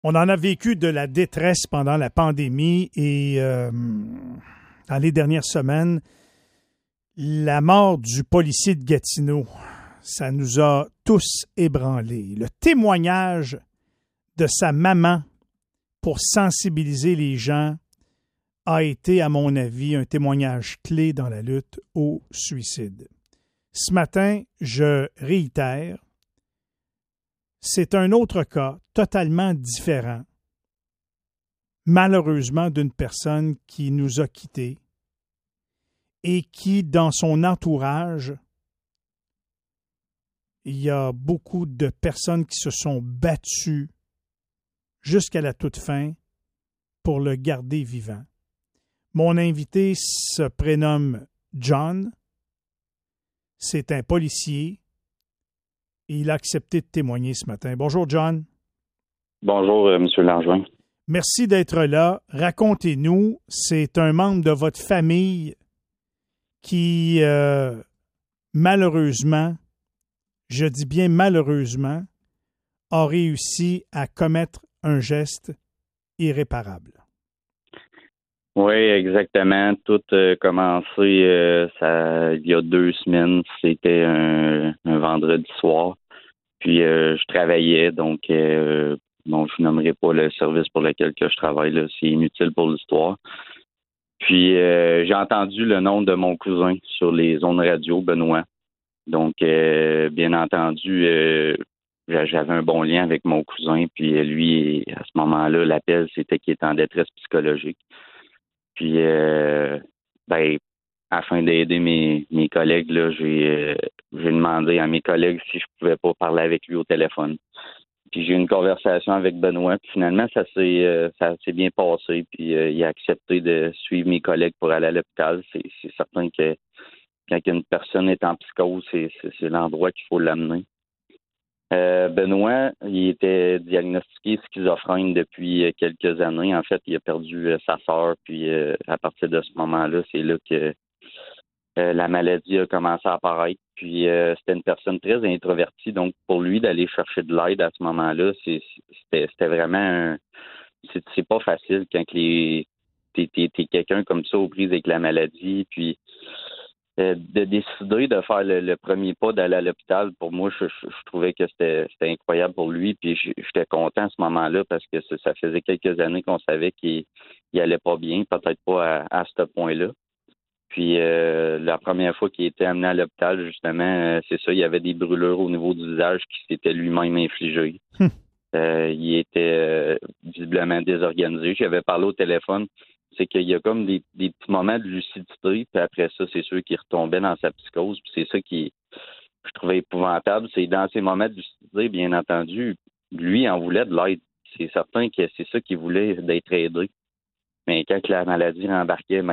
On en a vécu de la détresse pendant la pandémie et dans les dernières semaines, la mort du policier de Gatineau, ça nous a tous ébranlés. Le témoignage de sa maman pour sensibiliser les gens a été, à mon avis, un témoignage clé dans la lutte au suicide. Ce matin, je réitère, c'est un autre cas totalement différent, malheureusement, d'une personne qui nous a quittés et qui, dans son entourage, il y a beaucoup de personnes qui se sont battues jusqu'à la toute fin pour le garder vivant. Mon invité se prénomme John. C'est un policier. Et il a accepté de témoigner ce matin. Bonjour, John. Bonjour, M. Langevin. Merci d'être là. Racontez-nous, c'est un membre de votre famille qui, malheureusement, je dis bien malheureusement, a réussi à commettre un geste irréparable. Oui, exactement. Tout a commencé il y a 2 semaines. C'était un vendredi soir. Puis je travaillais, donc bon, je nommerai pas le service pour lequel que je travaille, là, c'est inutile pour l'histoire. Puis j'ai entendu le nom de mon cousin sur les ondes radio, Benoît. Donc bien entendu, j'avais un bon lien avec mon cousin. Puis lui, à ce moment-là, l'appel, c'était qu'il était en détresse psychologique. Puis afin d'aider mes collègues, là, j'ai demandé à mes collègues si je pouvais pas parler avec lui au téléphone. Puis j'ai eu une conversation avec Benoît. Puis finalement, ça s'est bien passé. Puis il a accepté de suivre mes collègues pour aller à l'hôpital. C'est certain que quand une personne est en psychose, c'est l'endroit qu'il faut l'amener. Benoît, il était diagnostiqué schizophrène depuis quelques années. En fait, il a perdu sa sœur. Puis à partir de ce moment-là, c'est là que la maladie a commencé à apparaître. Puis c'était une personne très introvertie. Donc, pour lui, d'aller chercher de l'aide à ce moment-là, c'était vraiment c'est pas facile quand t'es quelqu'un comme ça aux prises avec la maladie. Puis de décider de faire le premier pas d'aller à l'hôpital, pour moi, je trouvais que c'était incroyable pour lui. Puis j'étais content à ce moment-là parce que ça faisait quelques années qu'on savait qu'il allait pas bien, peut-être pas à ce point-là. Puis la première fois qu'il était amené à l'hôpital, justement, c'est ça, il y avait des brûlures au niveau du visage qui s'était lui-même infligées. Il était visiblement désorganisé. J'avais parlé au téléphone. C'est qu'il y a comme des petits moments de lucidité, puis après ça, c'est sûr qu'il retombait dans sa psychose. Puis c'est ça qui je trouvais épouvantable. C'est dans ces moments de lucidité, bien entendu, lui en voulait de l'aide. C'est certain que c'est ça qu'il voulait, d'être aidé. Mais quand la maladie rembarquait,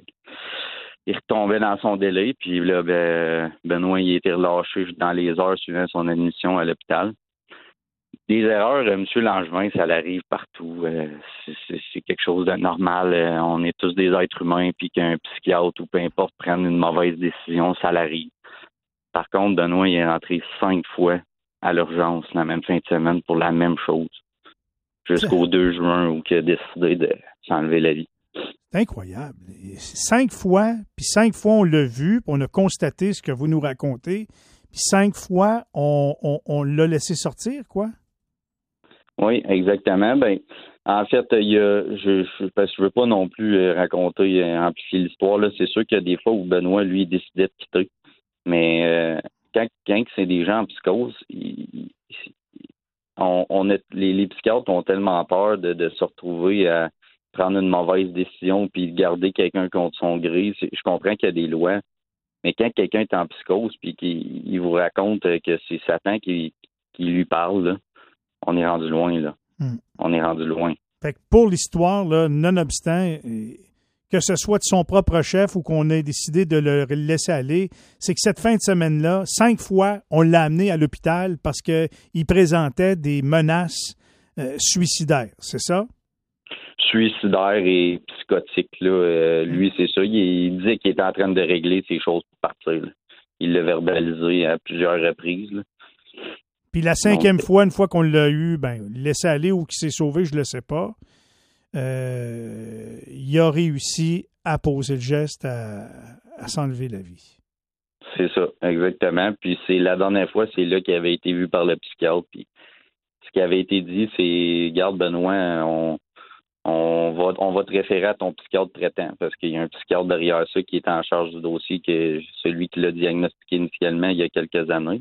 il retombait dans son délai, puis là, Benoît, il était relâché dans les heures suivant son admission à l'hôpital. Des erreurs, M. Langevin, ça l'arrive partout. C'est quelque chose de normal. On est tous des êtres humains, puis qu'un psychiatre ou peu importe prenne une mauvaise décision, ça l'arrive. Par contre, Benoît, il est rentré 5 fois à l'urgence la même fin de semaine pour la même chose, jusqu'au 2 juin où il a décidé de s'enlever la vie. C'est incroyable. 5 fois, puis 5 fois on l'a vu, puis on a constaté ce que vous nous racontez, puis 5 fois on l'a laissé sortir, quoi? Oui, exactement. En fait, parce que je veux pas non plus raconter, amplifier l'histoire. Là, c'est sûr qu'il y a des fois où Benoît, lui, décidait de quitter. Mais quand c'est des gens en psychose, les psychiatres ont tellement peur de se retrouver à prendre une mauvaise décision puis de garder quelqu'un contre son gré. Je comprends qu'il y a des lois, mais quand quelqu'un est en psychose puis qu'il vous raconte que c'est Satan qui lui parle, là, on est rendu loin, là. On est rendu loin. Fait que pour l'histoire, là, nonobstant, que ce soit de son propre chef ou qu'on ait décidé de le laisser aller, c'est que cette fin de semaine-là, 5 fois, on l'a amené à l'hôpital parce qu'il présentait des menaces suicidaires, c'est ça? Suicidaire et psychotique, là. Lui, c'est ça. Il disait qu'il était en train de régler ses choses pour partir, là. Il l'a verbalisé à plusieurs reprises, là. Puis la 5e fois, une fois qu'on l'a eu, laissé aller ou qu'il s'est sauvé, je ne le sais pas. Il a réussi à poser le geste, à s'enlever la vie. C'est ça, exactement. Puis c'est la dernière fois, c'est là qu'il avait été vu par le psychiatre. Puis ce qui avait été dit, c'est garde Benoît, on va te référer à ton psychiatre traitant parce qu'il y a un psychiatre derrière ça qui est en charge du dossier, que celui qui l'a diagnostiqué initialement il y a quelques années.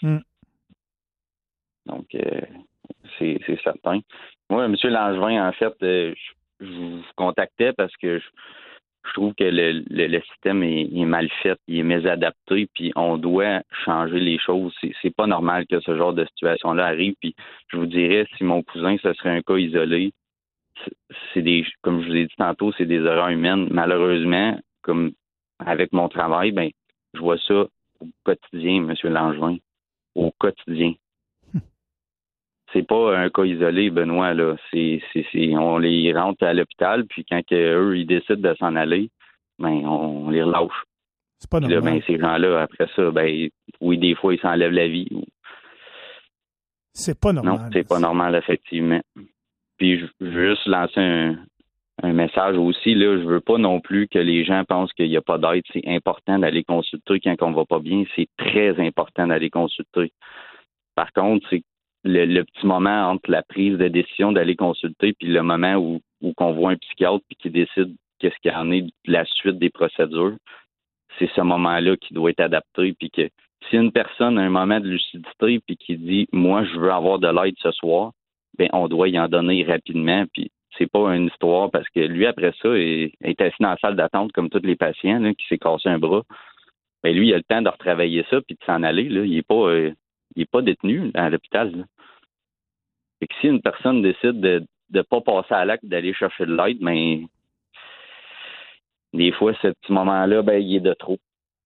Donc c'est certain. Moi, M. Langevin, en fait, je vous contactais parce que je trouve que le système est mal fait, il est mésadapté, puis on doit changer les choses. C'est pas normal que ce genre de situation-là arrive. Puis je vous dirais, si mon cousin, ce serait un cas isolé, comme je vous ai dit tantôt, c'est des erreurs humaines. Malheureusement, comme avec mon travail, je vois ça au quotidien, M. Langevin. Au quotidien. C'est pas un cas isolé, Benoît, là. On les rentre à l'hôpital, puis quand eux, ils décident de s'en aller, on les relâche. C'est pas normal. Là, ces gens-là, après ça, oui, des fois, ils s'enlèvent la vie. C'est pas normal. Non, c'est pas normal, effectivement. Puis, je veux juste lancer un message aussi, là. Je veux pas non plus que les gens pensent qu'il n'y a pas d'aide. C'est important d'aller consulter quand on va pas bien. C'est très important d'aller consulter. Par contre, c'est le petit moment entre la prise de décision d'aller consulter puis le moment où qu'on voit un psychiatre puis qui décide qu'est-ce qu'il y en est de la suite des procédures, c'est ce moment-là qui doit être adapté. Puis que si une personne a un moment de lucidité puis qui dit « Moi, je veux avoir de l'aide ce soir », on doit y en donner rapidement. Puis c'est pas une histoire parce que lui, après ça, est assis dans la salle d'attente comme tous les patients là, qui s'est cassé un bras. Lui, il a le temps de retravailler ça puis de s'en aller. Là. Il est pas détenu à l'hôpital. Là. Fait que si une personne décide de ne pas passer à l'acte d'aller chercher de l'aide, des fois, ce petit moment-là, il est de trop.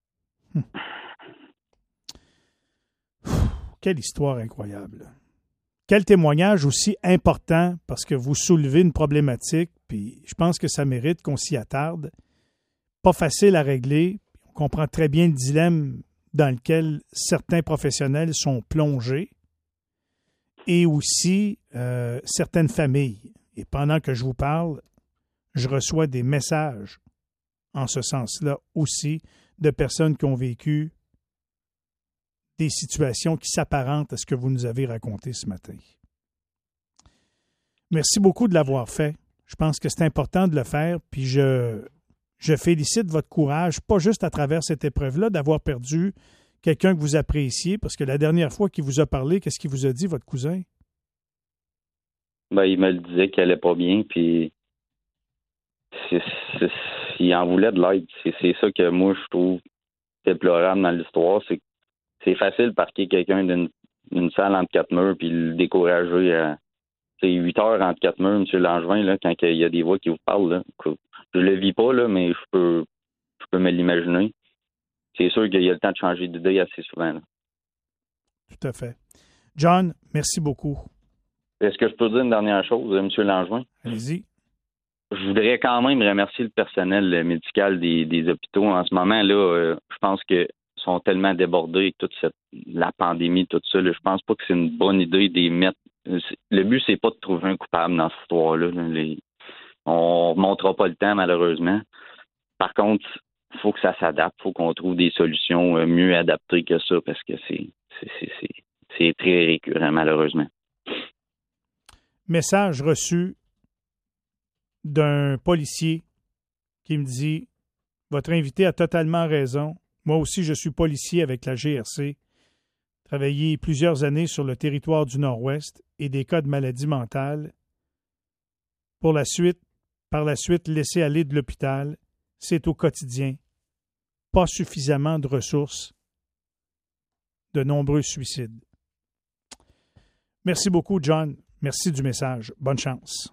Quelle histoire incroyable. Quel témoignage aussi important, parce que vous soulevez une problématique, puis je pense que ça mérite qu'on s'y attarde. Pas facile à régler. On comprend très bien le dilemme dans lequel certains professionnels sont plongés. Et aussi certaines familles. Et pendant que je vous parle, je reçois des messages en ce sens-là aussi de personnes qui ont vécu des situations qui s'apparentent à ce que vous nous avez raconté ce matin. Merci beaucoup de l'avoir fait. Je pense que c'est important de le faire, puis je félicite votre courage, pas juste à travers cette épreuve-là, d'avoir perdu quelqu'un que vous appréciez, parce que la dernière fois qu'il vous a parlé, qu'est-ce qu'il vous a dit, votre cousin? Il me le disait qu'elle allait pas bien, puis il en voulait de l'aide. C'est ça que moi, je trouve déplorable dans l'histoire. C'est facile de parquer quelqu'un d'une salle entre quatre murs puis le décourager à 8 heures entre quatre murs, M. Langevin, là, quand il y a des voix qui vous parlent. Là. Je le vis pas, là, mais je peux me l'imaginer. C'est sûr qu'il y a le temps de changer d'idée assez souvent. Là. Tout à fait. John, merci beaucoup. Est-ce que je peux dire une dernière chose, M. Langevin? Allez-y. Je voudrais quand même remercier le personnel médical des hôpitaux. En ce moment, là, je pense qu'ils sont tellement débordés avec toute la pandémie, tout ça. Là, je pense pas que c'est une bonne idée d'y mettre. Le but, c'est pas de trouver un coupable dans cette histoire-là. On ne remontera pas le temps, malheureusement. Par contre, il faut que ça s'adapte. Il faut qu'on trouve des solutions mieux adaptées que ça parce que c'est très récurrent, malheureusement. Message reçu d'un policier qui me dit « Votre invité a totalement raison. Moi aussi, je suis policier avec la GRC. Travaillé plusieurs années sur le territoire du Nord-Ouest et des cas de maladies mentales. Par la suite, laisser aller de l'hôpital, c'est au quotidien. Pas suffisamment de ressources. De nombreux suicides. » Merci beaucoup, John. Merci du message. Bonne chance.